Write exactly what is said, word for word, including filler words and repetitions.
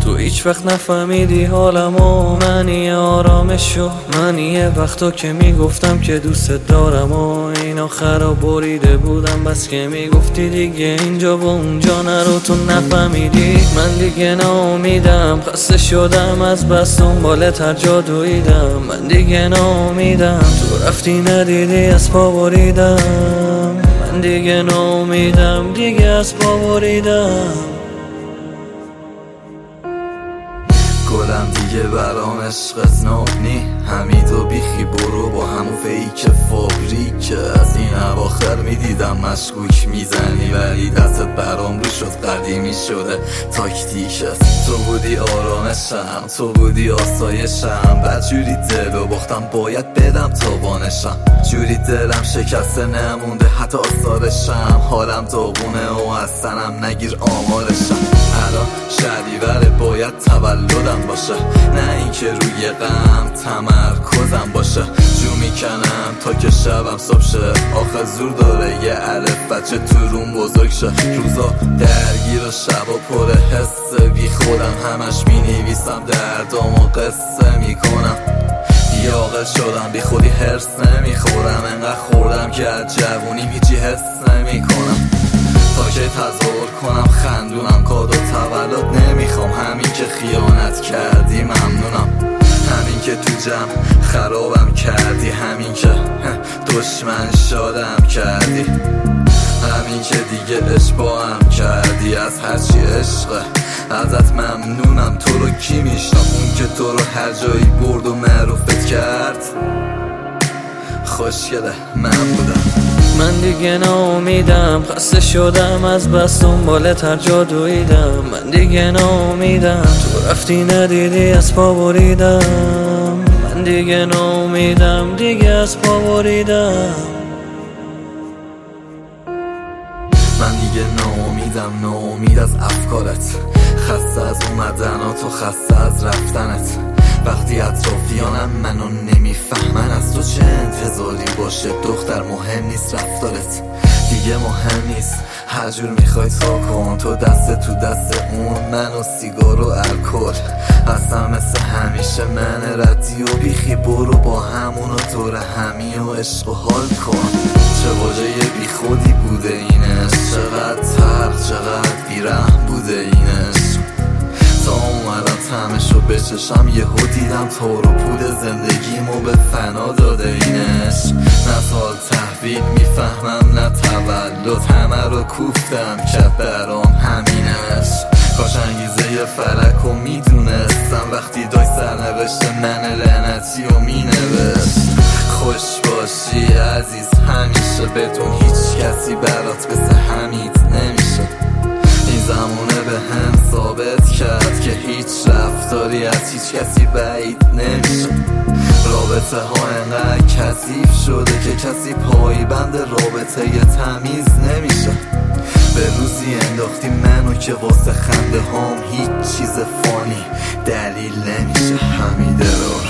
تو هیچ وقت نفهمیدی حالمو، منی آرامشو، منی وقتا که میگفتم که دوست دارم و این آخرا بریده بودم، بس که میگفتی دیگه اینجا و اونجا نرو. تو نفهمیدی من دیگه ناامیدم، خسته شدم از بس دنبالت هر جا دویدم. من دیگه ناامیدم، تو رفتی ندیدی از پا بریدم. من دیگه ناامیدم، دیگه از پا بریدم. گلم دیگه برام عشقت نابنی، حمید و بیخی برو با همون فیک فابریک. از این اواخر میدیدم مشکوک میزنی، ولی دستت برام رو شد قدیمی شده تاکتیکت. تو بودی آرامشم، تو بودی آسایشم، بعد جوری دل و باختم باید بدم تاوانشم. جوری دلم شکسته نمونده حتی آثارشم، حالم داغونه و از سنم نگیر آمارشم. الان شهریوره باید تولدم باشه، نه اینکه روی غم تمرکزم باشه. جو میکنم تا که شبم صبح شه، آخه زور داره یه الف بچه تو روم بزرگ شه. روزا درگیر و شبا پر حس بی خودم، همش مینویسم دردام و قصه میکنم. بیاقل شدم بی خودی هرس نمیخورم، انقدر خوردم که از جوونیم هیچی حس نمیکنم. تا که تظاهر کنم خندونم، کادو تولد نمیخوام، همین که خیانت کردی ممنونم. همین که تو جمع خرابم کردی، همین که دشمن شادم کردی، همین که دیگه اشباهم کردی. از هرچی عشقه ازت ممنونم. تو رو کی میشنم؟ اون که تو رو هر جایی برد و معروفت کرد خوشگله من بودم. من دیگه ناامیدم، خسته شدم از بس دنبالت هر جا دویدم. من دیگه ناامیدم، تو رفتی ندیدی از پا بریدم. من دیگه ناامیدم، دیگه از پا بریدم. من دیگه ناامیدم، ناامید از افکارت، خسته از اومدنات و خسته از رفتنت. وقتی اطرافیانم منو نمیفهمن، از تو چه انتظاری باشه دختر؟ مهم نیست رفتارت، دیگه مهم نیست هر جور میخوای تا کن. تو دست تو دست اون، من و سیگار و الکل. اصلا مثل همیشه من ردی و بیخی برو با همون و دور همی و عشق و حال کن. چه واژه بی خودی بوده اینش، چقدر تلخ چقدر بیرحم بوده اینش. تا اومدم تمشو بچشم یهو دیدم تار و پود زندگیمو به فنا داده اینش. نه سال تحویل میفهمم نه تولد، همه رو کوفتم که برام همینش. کاش انگیزه فلک و میدونستم، وقتی دای سرنوشت من لعنتی و مینوشت. خوش باشی عزیز همیشه، بدون هیچ کسی برات مثل حمید نمیشه. این زمونه به هم ثابت کرد که هیچ رفتاری از هیچ کسی بعید نمیشه. رابطه ها انقدر کثیف شده که کسی پایبند رابطه ی تمیز نمیشه. به روزی انداختی منو که واسه خنده هام هیچ چیز فانی دلیل نمیشه. حمیده رو